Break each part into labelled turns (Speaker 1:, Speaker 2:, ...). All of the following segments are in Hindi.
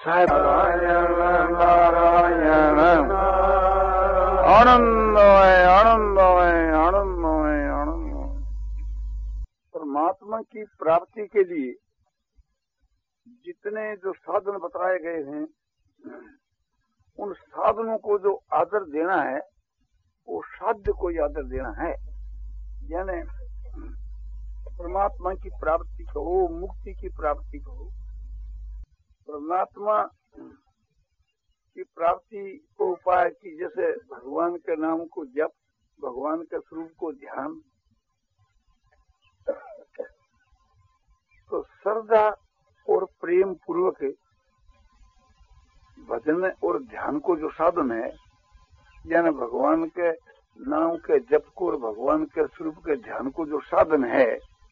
Speaker 1: साहेब नारायण आनंदमय आनंदमय आनंदमय आनंदमय। परमात्मा की प्राप्ति के लिए जितने जो साधन बताए गए हैं, उन साधनों को जो आदर देना है वो साध्य को ही आदर देना है। यानी परमात्मा की प्राप्ति कहो, मुक्ति की प्राप्ति कहो, परमात्मा की प्राप्ति को उपाय की जैसे भगवान के नाम को जप, भगवान के स्वरूप को ध्यान, तो श्रद्धा और प्रेम पूर्वक भजन और ध्यान को जो साधन है, यानी भगवान के नाम के जप को और भगवान के स्वरूप के ध्यान को जो साधन है,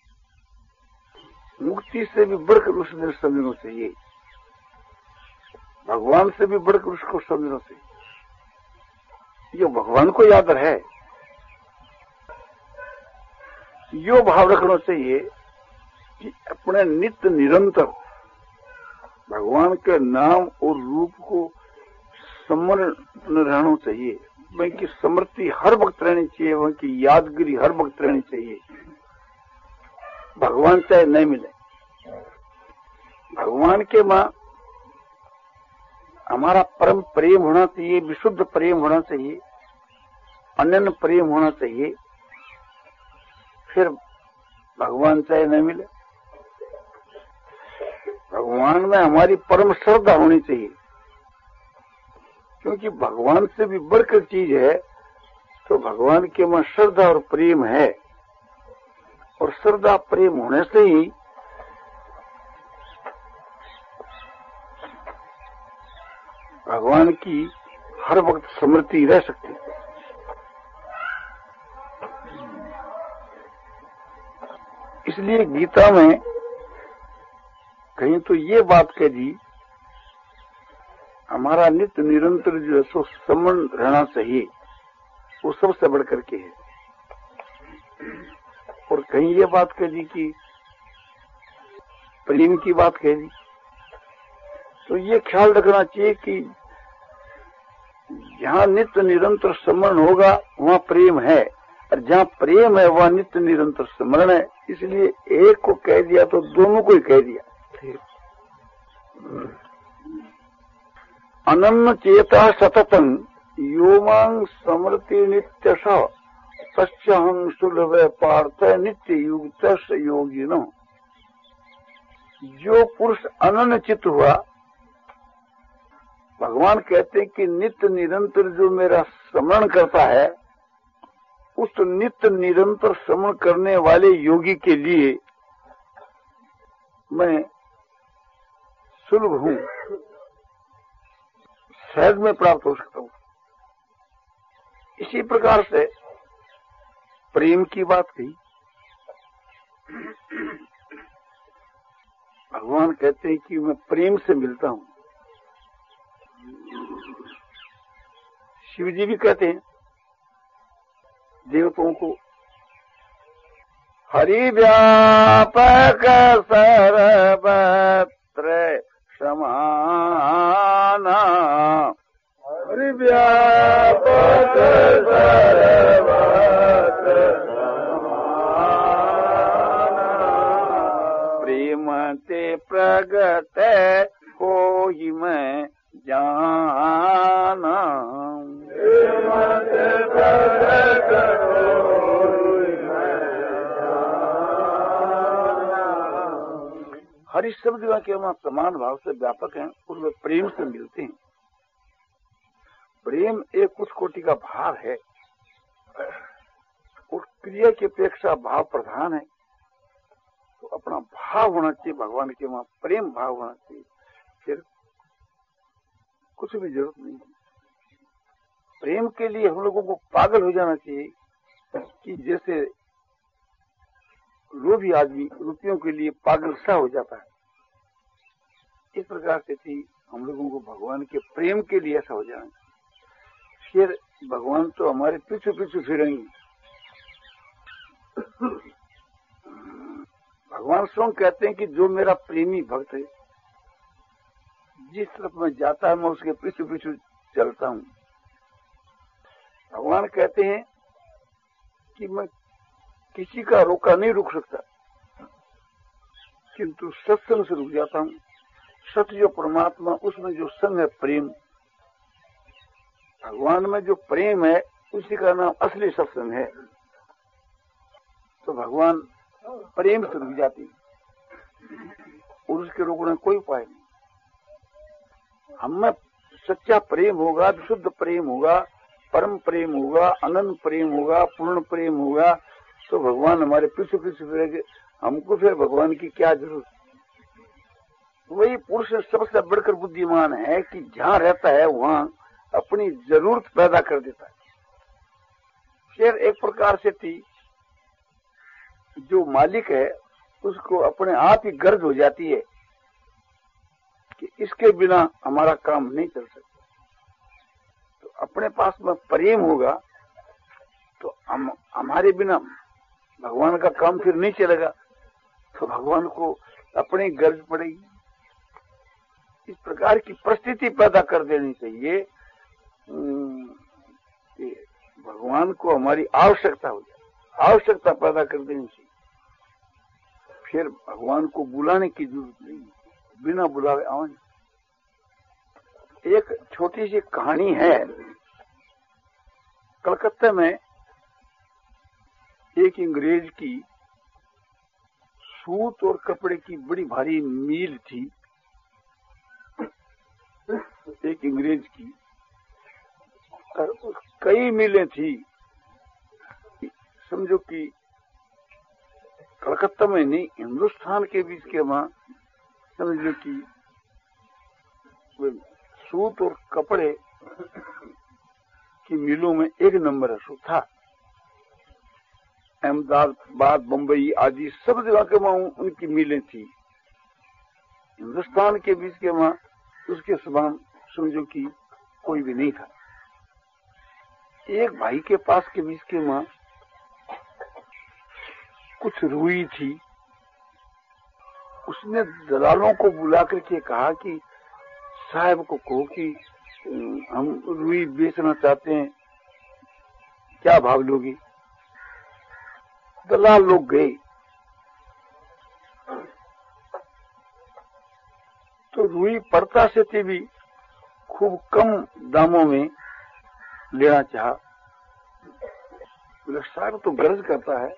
Speaker 1: मुक्ति से भी बढ़कर उसने समझना चाहिए, भगवान से भी बढ़कर उसको समझना चाहिए। ये भगवान को याद है, यो भाव रखना चाहिए कि अपने नित्य निरंतर भगवान के नाम और रूप को स्मरण रहना चाहिए। उनकी स्मृति हर वक्त रहनी चाहिए, उनकी यादगिरी हर वक्त रहनी चाहिए। भगवान चाहे नहीं मिले, भगवान के मां हमारा परम प्रेम होना चाहिए, विशुद्ध प्रेम होना चाहिए, अनन्य प्रेम होना चाहिए। फिर भगवान चाहे नहीं मिले, भगवान में हमारी परम श्रद्धा होनी चाहिए, क्योंकि भगवान से भी बढ़कर चीज है। तो भगवान के में श्रद्धा और प्रेम है, और श्रद्धा प्रेम होने से ही भगवान की हर वक्त स्मृति रह सकती है। इसलिए गीता में कहीं तो ये बात कह दी, हमारा नित्य निरंतर जो है सो स्मरण रहना चाहिए, वो सबसे बढ़कर के है। और कहीं ये बात कह दी कि प्रेम की बात कह दी, तो ये ख्याल रखना चाहिए कि जहाँ नित्य निरंतर स्मरण होगा वहाँ प्रेम है, और जहाँ प्रेम है वहाँ नित्य निरंतर स्मरण है। इसलिए एक को कह दिया तो दोनों को ही कह दिया। अनन्य चेता सततं यो मां स्मरति नित्यश तस्यहं सुलभ पार्थ नित्य युक्त योगिनो। जो पुरुष अनन्य चित्त हुआ, भगवान कहते हैं कि नित्य निरंतर जो मेरा स्मरण करता है, उस नित्य निरंतर स्मरण करने वाले योगी के लिए मैं सुलभ हूं, सहज में प्राप्त हो सकता हूं। इसी प्रकार से प्रेम की बात कही। भगवान कहते हैं कि मैं प्रेम से मिलता हूं। शिव जी भी कहते हैं देवताओं को, हरि व्यापक सर्वत्र समाना, हरि व्यापक सर्वत्र समाना, प्रेम ते प्रगट को ही मैं जाना, प्रेम ते प्रगट को ही मैं जाना। हरि शब्द के वहां समान भाव से व्यापक हैं और वे प्रेम से मिलते हैं। प्रेम एक उच्च कोटि का भाव है और क्रिया की अपेक्षा भाव प्रधान है। तो अपना भाव होना चाहिए, भगवान के वहां प्रेम भाव होना चाहिए, फिर कुछ भी जरूरत नहीं है। प्रेम के लिए हम लोगों को पागल हो जाना चाहिए कि जैसे लोभी आदमी रुपयों के लिए पागल सा हो जाता है, इस प्रकार से थी हम लोगों को भगवान के प्रेम के लिए ऐसा हो जाना चाहिए। फिर भगवान तो हमारे पीछे पीछे फिरेंगे। भगवान स्वयं कहते हैं कि जो मेरा प्रेमी भक्त है, जिस तरफ मैं जाता है मैं उसके पीछे पीछे चलता हूँ। भगवान कहते हैं कि मैं किसी का रोका नहीं रुक सकता, किंतु सत्संग से रुक जाता हूँ। सत्य जो परमात्मा, उसमें जो संग है प्रेम, भगवान में जो प्रेम है उसी का नाम असली सत्संग है। तो भगवान प्रेम से रुक जाती और उसके रोकने कोई उपाय नहीं। हमें सच्चा प्रेम होगा, विशुद्ध प्रेम होगा, परम प्रेम होगा, अनंत प्रेम होगा, पूर्ण प्रेम होगा, तो भगवान हमारे पीछे पीछे फिरेंगे। हमको फिर भगवान की क्या जरूरत। वही पुरुष सबसे बढ़कर बुद्धिमान है कि जहाँ रहता है वहाँ अपनी जरूरत पैदा कर देता है। शेर एक प्रकार से थी, जो मालिक है उसको अपने आप ही गर्ज हो जाती है कि इसके बिना हमारा काम नहीं चल सकता। तो अपने पास में प्रेम होगा तो हमारे बिना भगवान का काम फिर नहीं चलेगा, तो भगवान को अपनी गर्ज पड़ेगी। इस प्रकार की परिस्थिति पैदा कर देनी चाहिए कि भगवान को हमारी आवश्यकता हो जाए, आवश्यकता पैदा कर देनी चाहिए। फिर भगवान को बुलाने की जरूरत नहीं, बिना बुलावे आवन। एक छोटी सी कहानी है। कलकत्ता में एक अंग्रेज की सूत और कपड़े की बड़ी भारी मिल थी। एक अंग्रेज की कई मिलें थी। समझो कि कलकत्ता में नहीं, हिंदुस्तान के बीच के वहां समझ लो कि सूत और कपड़े की मिलों में एक नंबर सूत था। अहमदाबाद, बंबई आदि सब जगह के वहां उनकी मिलें थी। हिंदुस्तान के बीच के वहां उसके समान समझो कि कोई भी नहीं था। एक भाई के पास के बीच के वहां कुछ रुई थी। उसने दलालों को बुला करके कहा कि साहब को कहो कि हम रुई बेचना चाहते हैं, क्या भाव लोगी। दलाल लोग गए तो रुई पड़ता से थी भी खूब कम दामों में लेना चाहा। बोले साहब तो गर्ज करता है,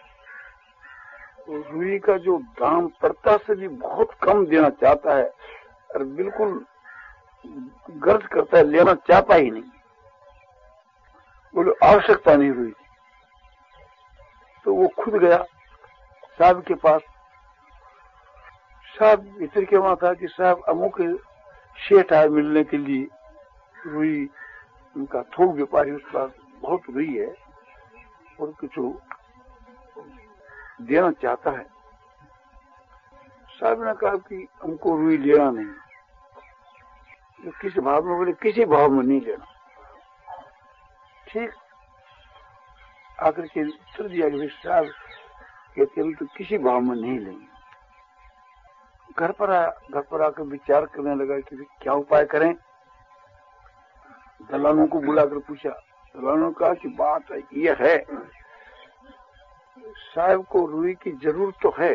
Speaker 1: तो रुई का जो दाम पड़ता से भी बहुत कम देना चाहता है और बिल्कुल गर्ज करता है, लेना चाहता ही नहीं। बोले आवश्यकता नहीं रुई। तो वो खुद गया साहब के पास। साहब भीतर के वहां था कि साहब अमुक शेठ आए मिलने के लिए, रुई उनका थोक व्यापारी, उस पास बहुत रुई है और कुछ देना चाहता है। साहब ने कहा कि हमको रुई लेना नहीं। तो किस भाव में? बोले किसी भाव में नहीं लेना। ठीक आकर के उत्तर दिया कि साहब कहते हैं तो किसी भाव में नहीं लेंगे। घर पर आया, घर पर आकर विचार करने लगा कि क्या उपाय करें। दलालों को बुलाकर पूछा। दलालों ने कहा कि बात यह है, साहब को रुई की जरूरत तो है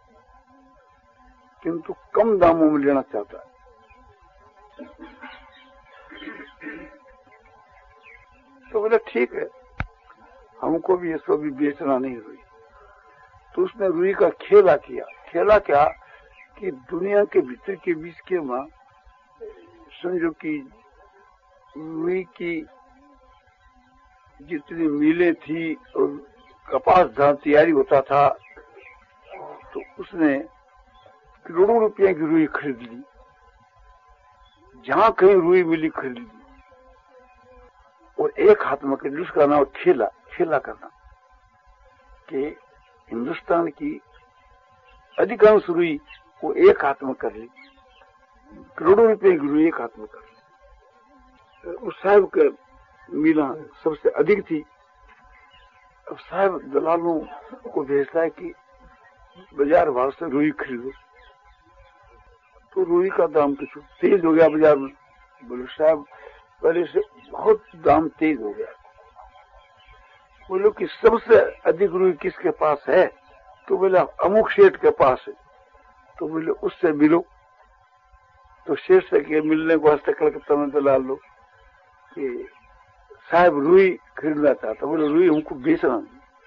Speaker 1: किंतु कम दामों में लेना चाहता है। तो बोला ठीक है, हमको भी इसको भी बेचना नहीं रुई। तो उसने रुई का खेला किया। खेला क्या कि दुनिया के भीतर के बीच के वहां समझो कि रुई की जितनी मिलें थी और कपास जहां तैयारी होता था, तो उसने करोड़ों रुपए की रुई खरीद ली। जहां कहीं रुई मिली खरीद ली और एक हाथ में कर ली। उसका नाम खेला, खेला करना कि हिंदुस्तान की अधिकांश रुई वो एक हाथ में कर ली, करोड़ों रुपए की रुई एक हाथ में कर ली। उस साहब के मिला सबसे अधिक थी। अब साहब दलालों को भेजता है कि बाजार भाव से रुई खरीदो। तो रुई का दाम कुछ तेज हो गया बाजार में। बोले साहब पहले से बहुत दाम तेज हो गया। बोलो कि सबसे अधिक रुई किसके पास है? तो बोला अमुक सेठ के पास है। तो बोले उससे मिलो। तो सेठ से के मिलने को वास्ते कलकत्ता में तो ला लो कि साहब रुई खरीदना चाहता। बोले रुई हमको बेचना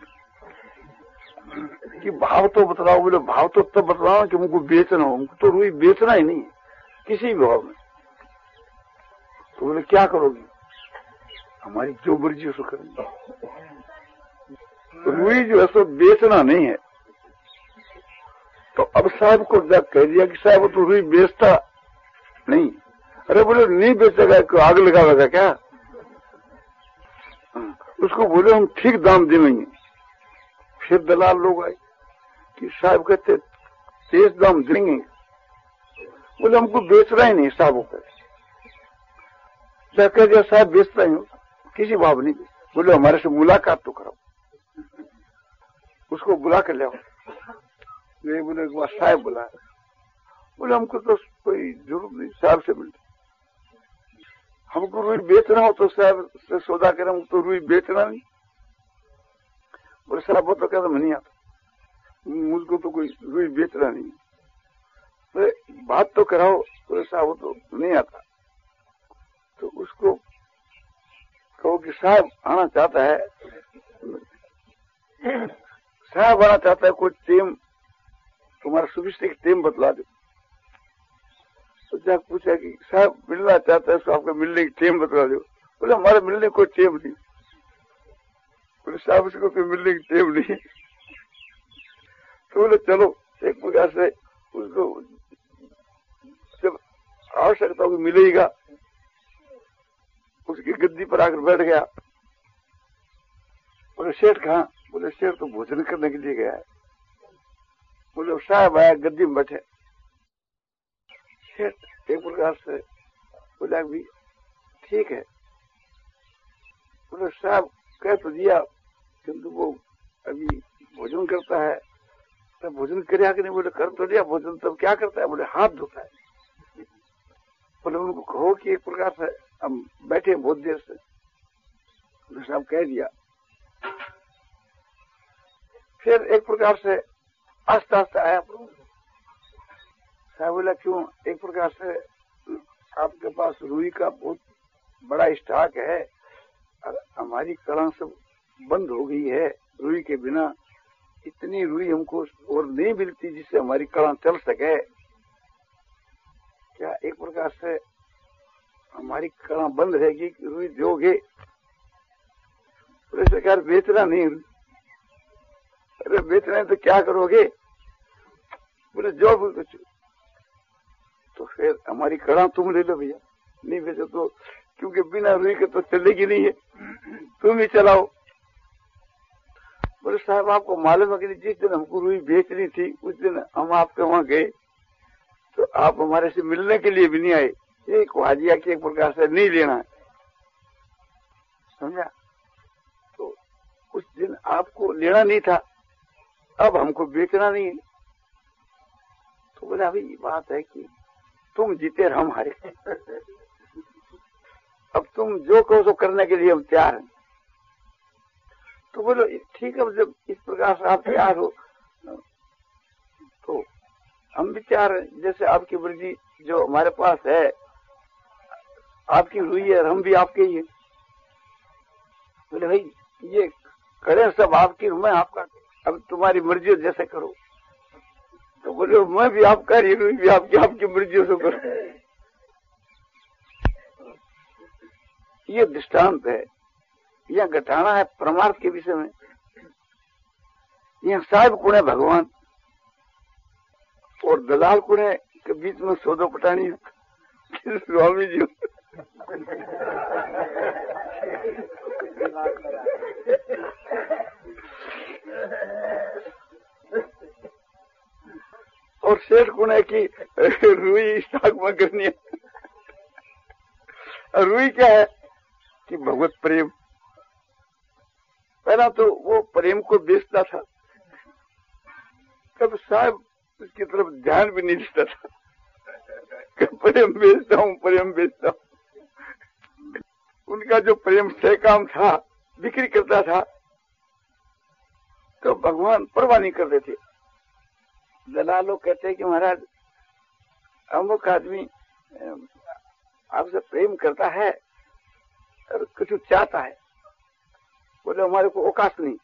Speaker 1: कि भाव तो बतलाओ। बोले भाव तो तब बतलाओ कि हमको बेचना हो, हमको तो रुई बेचना ही नहीं है किसी भी भाव में। तो बोले क्या करोगे? हमारी जो मर्जी उसको करेंगे। रुई जो है सो बेचना नहीं है। तो अब साहब को जब कह दिया कि साहब तो रुई बेचता नहीं। अरे बोले नहीं बेचेगा, आग लगावेगा क्या? उसको बोले हम ठीक दाम देंगे। फिर दलाल लोग आए कि साहब कहते तेज दाम देंगे। बोले हमको बेचना ही नहीं साहब को। कह दिया साहब बेचता ही हूँ, किसी भाव नहीं। बोले हमारे से मुलाकात तो करो। उसको बुला कर ले आओ। ये बोले साहब बुला। बोले हमको तो कोई जरूरत नहीं, साहब से मिलते। हमको रुई बेचना हो तो साहब से सौदा करें, हमको तो रुई बेचना नहीं। बोले साहब वो तो कहता मैं नहीं आता, मुझको तो कोई रुई बेचना नहीं। तो बात तो कराओ। बोले साहब वो तो नहीं आता। तो उसको कहो कि साहब आना चाहता है, साहब आना चाहता है, कोई टेम तुम्हारा सुविष्ट टेम बतला दो। तो जाकर पूछा कि साहब मिलना चाहता है तो आपका मिलने की टेम बतला दो। बोले हमारे मिलने कोई टेम नहीं। बोले साहब उसको कोई मिलने की टेम नहीं। तो बोले चलो एक प्रकार से उसको जब आवश्यकता होगी मिलेगा। उसकी गद्दी पर आकर बैठ गया। बोले सेठ कहाँ? बोले सेठ तो भोजन करने के लिए गया है। बोले साहब आया गद्दी में बैठे। सेठ एक प्रकार से बोला भी ठीक है। बोले साहब कह तो दिया किंतु वो अभी भोजन करता है। तो भोजन करे कि नहीं? बोले कर तो दिया भोजन, तब क्या करता है? बोले हाथ धोता है। बोले उनको कहो कि एक प्रकार से हम बैठे बहुत देर से। बोले साहब कह दिया। फिर एक प्रकार से आस्ते आस्ते आया। साहब बोला क्यों? एक प्रकार से आपके पास रुई का बहुत बड़ा स्टॉक है, हमारी कला सब बंद हो गई है। रुई के बिना इतनी रुई हमको और नहीं मिलती जिससे हमारी कला चल सके। क्या एक प्रकार से हमारी कला बंद रहेगी कि रुई दोगे? बोले सरकार बेचना नहीं। अरे बेचना है तो क्या करोगे? बोले जो बोल तो फिर हमारी कड़ा तुम ले लो भैया। नहीं बेचो तो, क्योंकि बिना रुई के तो चलेगी नहीं है, तुम ही चलाओ। बोले साहब आपको मालूम है कि जिस दिन हमको रुई बेचनी थी उस दिन हम आपके वहां गए तो आप हमारे से मिलने के लिए भी नहीं आए। एक वाजिया की एक प्रकार से नहीं लेना है, समझा? तो उस दिन आपको लेना नहीं था, अब हमको बेचना नहीं है। तो बोला भाई बात है कि तुम जीते और हम हारे। अब तुम जो कहो सो करने के लिए हम तैयार हैं। तो बोलो ठीक है, जब इस प्रकार से आप तैयार हो तो हम भी तैयार हैं। जैसे आपकी मर्जी जो हमारे पास है, आपकी रुई है और हम भी आपके ही है। बोले भाई ये कड़े सब आपकी, मैं आपका, अब तुम्हारी मर्जी जैसे करो। तो बोले मैं भी आपका, रुई भी आपकी, आपकी मर्जी से करो। ये दृष्टांत है, यह घटाना है परमार्थ के विषय में। यह साहिब कुण है भगवान और दलाल कुण है के बीच में सौदो पटानी है स्वामी जी। और शेठ कुण है कि रुई स्टॉक में करनी है। रुई क्या है कि भगवत प्रेम। पहला तो वो प्रेम को बेचता था, तब साहब उसकी तरफ ध्यान भी नहीं देता था। प्रेम बेचता हूँ, प्रेम बेचता हूँ। उनका जो प्रेम सहकाम था, बिक्री करता था, तो भगवान परवाह नहीं करते थे। दलाल लोग कहते हैं कि महाराज अमुक आदमी आपसे प्रेम करता है और कुछ चाहता है। बोले हमारे को औकात नहीं।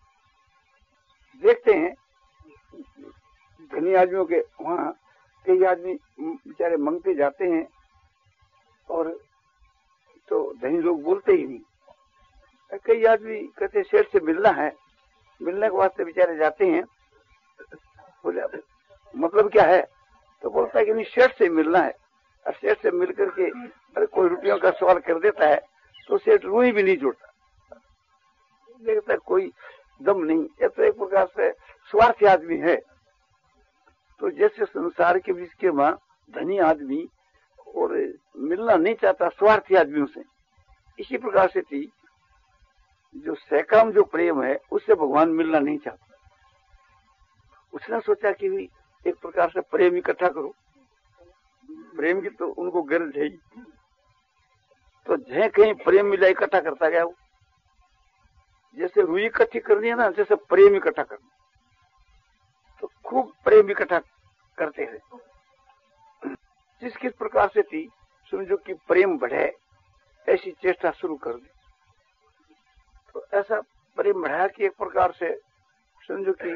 Speaker 1: देखते हैं धनी आदमियों के वहाँ कई आदमी बेचारे मांगते जाते हैं और तो धनी लोग बोलते ही नहीं। कई आदमी कहते सेठ से मिलना है, मिलने के वास्ते बेचारे जाते हैं। बोले मतलब क्या है? तो बोलता है कि नहीं सेठ से मिलना है। और सेठ से मिल करके अरे कोई रुपयों का सवाल कर देता है तो सेठ रूही भी नहीं जोड़ता, देखता है कोई दम नहीं। ये तो एक प्रकार से स्वार्थी आदमी है। तो जैसे संसार के बीच के वहां धनी आदमी और मिलना नहीं चाहता स्वार्थी आदमियों से, इसी प्रकार से थी जो सहकाम जो प्रेम है उससे भगवान मिलना नहीं चाहता। उसने सोचा कि भी एक प्रकार से प्रेम इकट्ठा करो, प्रेम की तो उनको गरज है ही। तो जहाँ कहीं प्रेम मिला इकट्ठा करता गया वो, जैसे रुई इकट्ठी करनी है ना, जैसे प्रेम इकट्ठा करना। तो खूब प्रेम इकट्ठा करते हैं। जिस किस प्रकार से थी समझो कि प्रेम बढ़े ऐसी चेष्टा शुरू कर दी। तो ऐसा प्रेम बढ़ाया कि एक प्रकार से समझो कि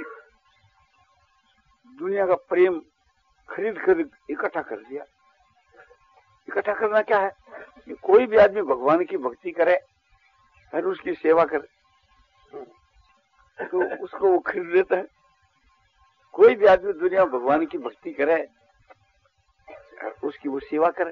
Speaker 1: दुनिया का प्रेम खरीद खरीद इकट्ठा कर दिया। इकट्ठा करना क्या है कि कोई भी आदमी भगवान की भक्ति करे और उसकी सेवा करे तो उसको वो खरीद लेता है। कोई भी आदमी दुनिया में भगवान की भक्ति करे और उसकी वो सेवा करे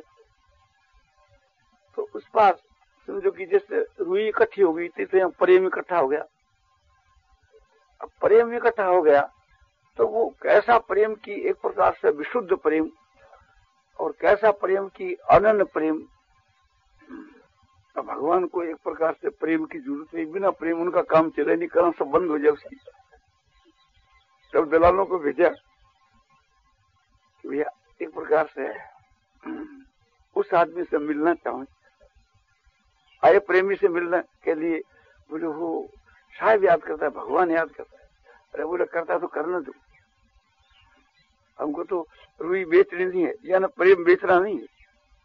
Speaker 1: तो उस पास समझो कि जैसे रुई इकट्ठी हो गई थी तो यहाँ प्रेम इकट्ठा हो गया। अब प्रेम इकट्ठा हो गया तो वो कैसा प्रेम की एक प्रकार से विशुद्ध प्रेम और कैसा प्रेम की अनन्य प्रेम। अब भगवान को एक प्रकार से प्रेम की जरूरत नहीं, बिना प्रेम उनका काम चले नहीं, करना सब बंद हो जाए उसकी। तब दलालों को भेजा भैया एक प्रकार से उस आदमी से मिलना चाहूं। आए प्रेमी से मिलने के लिए। बोले वो साहब याद करता है, भगवान याद करता है। अरे बोले करता तो करना दो, हमको तो रुई बेचनी नहीं है, या ना प्रेम बेचना नहीं है।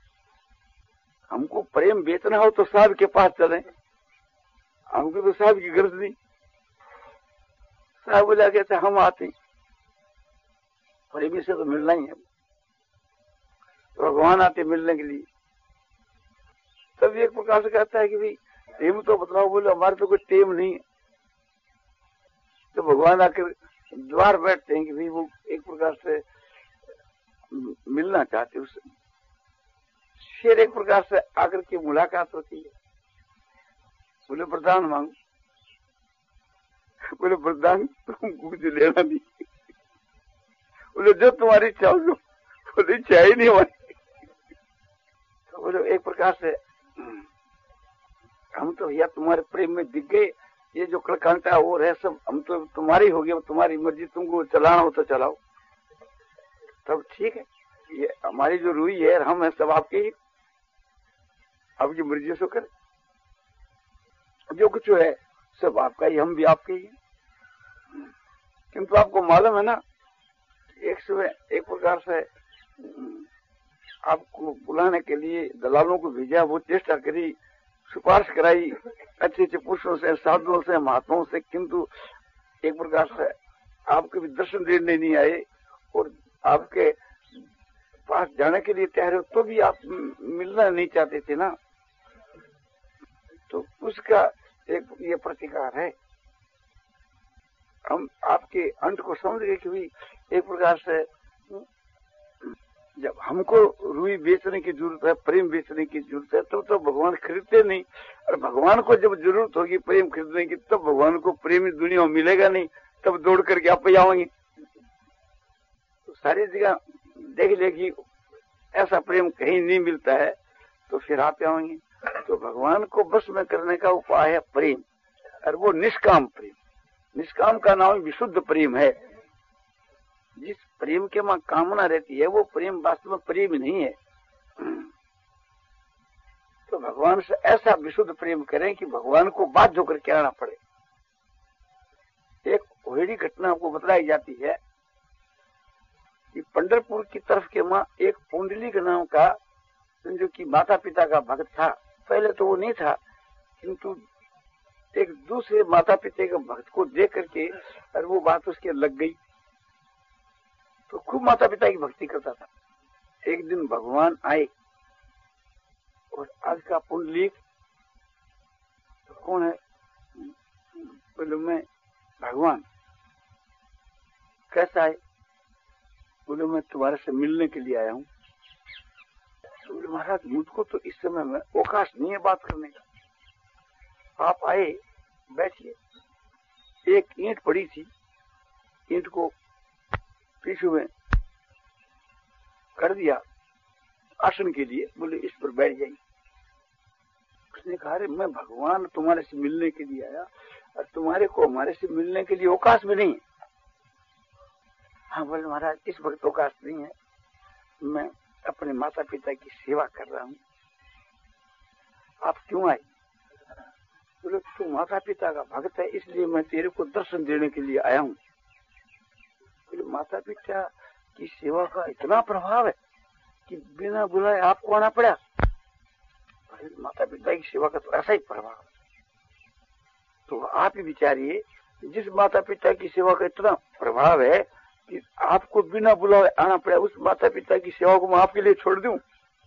Speaker 1: हमको प्रेम बेचना हो तो साहब के पास चले, हमको तो साहब की गरज नहीं। साहब बोला कहते हम आते प्रेमी से तो मिलना ही है, भगवान आते मिलने के लिए। तब एक प्रकार से कहता है कि भाई टेम तो बतलाओ। बोले हमारे तो कोई टेम नहीं है। तो भगवान आकर द्वार बैठते हैं कि भाई वो एक प्रकार से मिलना चाहते उससे। फिर एक प्रकार से आकर की मुलाकात होती है। बोले वरदान मांगो। बोले वरदान तुमको कुछ लेना नहीं। बोले जो तुम्हारी इच्छा हो। बोले इच्छा ही नहीं हमारी। तो बोले एक प्रकार से हम तो भैया तुम्हारे प्रेम में दिख गए, ये जो कड़कांटा और है सब हम तो तुम्हारी हो गया, तुम्हारी मर्जी, तुमको चलाना हो तो चलाओ। तब ठीक है, ये हमारी जो रुई है हम है सब आपके ही, आपकी मर्जी से करे। जो कुछ है सब आपका ही, हम भी आपके ही। किंतु आपको मालूम है ना, एक सुबह एक प्रकार से आपको बुलाने के लिए दलालों को भेजा, वो चेष्टा करी, सिफारिश कराई अच्छे अच्छे पुरुषों से, साधुओं से, महात्माओं से, किंतु एक प्रकार से आपके भी दर्शन देने नहीं आए और आपके पास जाने के लिए तैयार हो तो भी आप मिलना नहीं चाहते थे ना। तो उसका एक ये प्रतिकार है। हम आपके अंत को समझ गए कि भी एक प्रकार से जब हमको रुई बेचने की जरूरत है, प्रेम बेचने की जरूरत है, तब तो भगवान खरीदते नहीं। और भगवान को जब जरूरत होगी प्रेम खरीदने की, तब भगवान को प्रेमी दुनिया में मिलेगा नहीं, तब दौड़ करके आप आएंगे। तो सारी जगह देख लेगी ऐसा प्रेम कहीं नहीं मिलता है, तो फिर आप आएंगे। तो भगवान को बस में करने का उपाय है प्रेम, और वो निष्काम प्रेम। निष्काम का नाम विशुद्ध प्रेम है। जिस प्रेम के मां कामना रहती है, वो प्रेम वास्तव में प्रेम नहीं है। तो भगवान से ऐसा विशुद्ध प्रेम करें कि भगवान को बाध्य होकर के आना पड़े। एक होड़ी घटना आपको बतलाई जाती है कि पंढरपुर की तरफ के मां एक पुंडली के नाम का, जो कि माता पिता का भक्त था, पहले तो वो नहीं था, किंतु एक दूसरे माता पिता के भक्त को देख करके और वो बात उसके लग गई, तो खूब माता पिता की भक्ति करता था। एक दिन भगवान आए और आज का पुंडलीक तो कौन है? बोले मैं भगवान। कैसा है? बोले मैं तुम्हारे से मिलने के लिए आया हूँ। बोले महाराज मुझको तो इस समय में अवकाश नहीं है बात करने का, आप आए बैठिए। एक ईंट पड़ी थी, ईंट को पीछे में कर दिया आसन के लिए, बोले इस पर बैठ जाइए। उसने कहा अरे मैं भगवान तुम्हारे से मिलने के लिए आया और तुम्हारे को हमारे से मिलने के लिए अवकाश भी नहीं है। हाँ बोले महाराज इस वक्त अवकाश नहीं है, मैं अपने माता पिता की सेवा कर रहा हूँ। आप क्यों आए? बोले तू माता पिता का भक्त है इसलिए मैं तेरे को दर्शन देने के लिए आया हूँ। बोले माता पिता की सेवा का इतना प्रभाव है कि बिना बुलाए आपको आना पड़ा? माता पिता की सेवा का तो ऐसा ही प्रभाव है। तो आप ही विचारिए, जिस माता पिता की सेवा का इतना प्रभाव है कि आपको बिना बुलाए आना पड़ा, उस माता पिता की सेवा को मैं आपके लिए छोड़ दूं?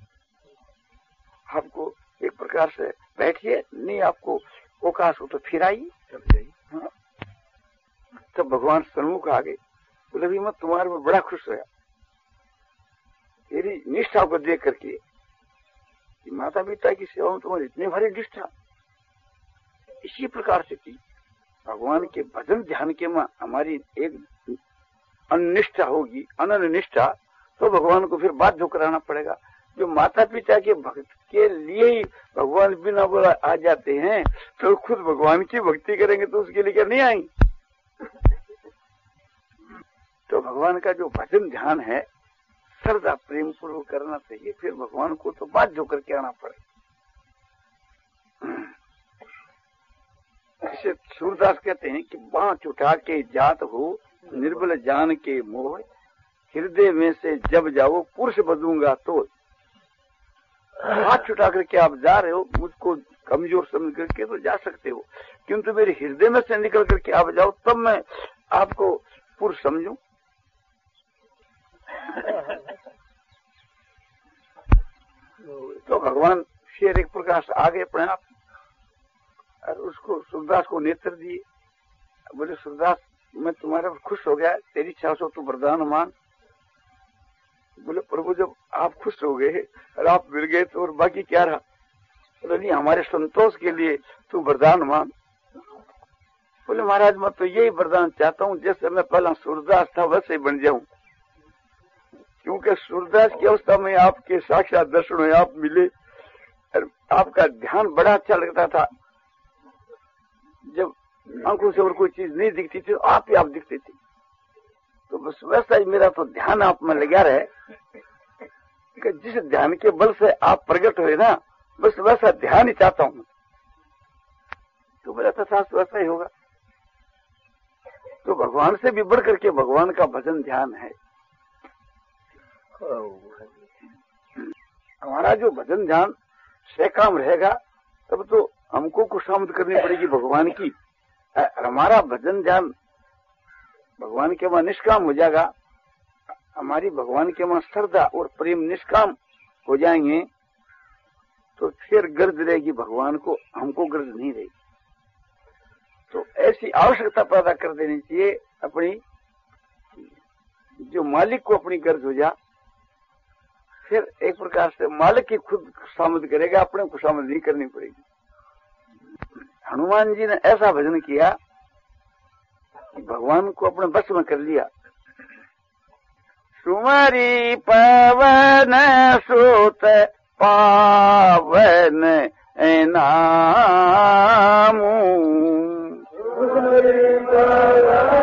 Speaker 1: आपको एक प्रकार से बैठिए, नहीं आपको अवकाश हो तो फिर आइए, चल जाइए। हाँ। तब भगवान सन्मुख आ गए। बोले भी मैं तुम्हारे में बड़ा खुश हुआ तेरी निष्ठा को देख करके, माता पिता की सेवा में तुम्हारी इतनी भारी निष्ठा। इसी प्रकार से थी भगवान के भजन ध्यान के में हमारी एक अनिष्ठा होगी, अनन्य निष्ठा, तो भगवान को फिर बाध्य कराना पड़ेगा। जो माता पिता के भक्त के लिए ही भगवान बिना बोला आ जाते हैं, तो खुद भगवान की भक्ति करेंगे तो उसके लिए क्या नहीं आएंगे? तो भगवान का जो भजन ध्यान है श्रद्धा प्रेम पूर्वक करना चाहिए, फिर भगवान को तो बाध्य होकर के आना पड़े। इसे सूरदास कहते हैं कि बाँच उठा के जात हो निर्बल जान के मोह, हृदय में से जब जाओ पुरुष बदूंगा तो। हाथ छुटा करके आप जा रहे हो, मुझको कमजोर समझ करके तो जा सकते हो, किंतु मेरे हृदय में से निकल करके आप जाओ तब मैं आपको पुरुष समझूं। तो भगवान शेर एक प्रकार से आगे अपने आप और उसको सूरदास को नेत्र दिए। बोले सूरदास मैं तुम्हारे पर खुश हो गया, तेरी इच्छा से तू वरदान मान। बोले प्रभु जब आप खुश हो गए और आप मिल गए तो और बाकी क्या रहा? बोले नहीं हमारे संतोष के लिए तू वरदान मान। बोले महाराज मैं तो यही वरदान चाहता हूँ, जैसे मैं पहला सूरदास था वैसे ही बन जाऊं, क्योंकि सूरदास की अवस्था में आपके साक्षात दर्शन हुए, आप मिले और आपका ध्यान बड़ा अच्छा लगता था। जब आंखों से और कोई चीज नहीं दिखती थी, आप ही आप दिखते थे। तो बस वैसा ही मेरा तो ध्यान आप में लगा रहे कि जिस ध्यान के बल से आप प्रकट हुए ना, बस वैसा ध्यान ही चाहता हूँ। तो मेरा तथा वैसा ही होगा। तो भगवान से भी बढ़ करके भगवान का भजन ध्यान है। हमारा जो भजन ध्यान सकाम रहेगा तब तो हमको खुशामद करनी पड़ेगी भगवान की। हमारा भजन ध्यान भगवान के वहां निष्काम हो जाएगा, हमारी भगवान के वहां श्रद्धा और प्रेम निष्काम हो जाएंगे, तो फिर गर्ज रहेगी भगवान को, हमको गर्ज नहीं रहेगी। तो ऐसी आवश्यकता पैदा कर देनी चाहिए अपनी, जो मालिक को अपनी गर्ज हो जा, फिर एक प्रकार से मालिक की खुद खुशामद करेगा, अपने खुशामद नहीं करनी पड़ेगी। हनुमान जी ने ऐसा भजन किया कि भगवान को अपने बस में कर लिया। सुमरी पवन सुत पावन नामू, सुमरी पवन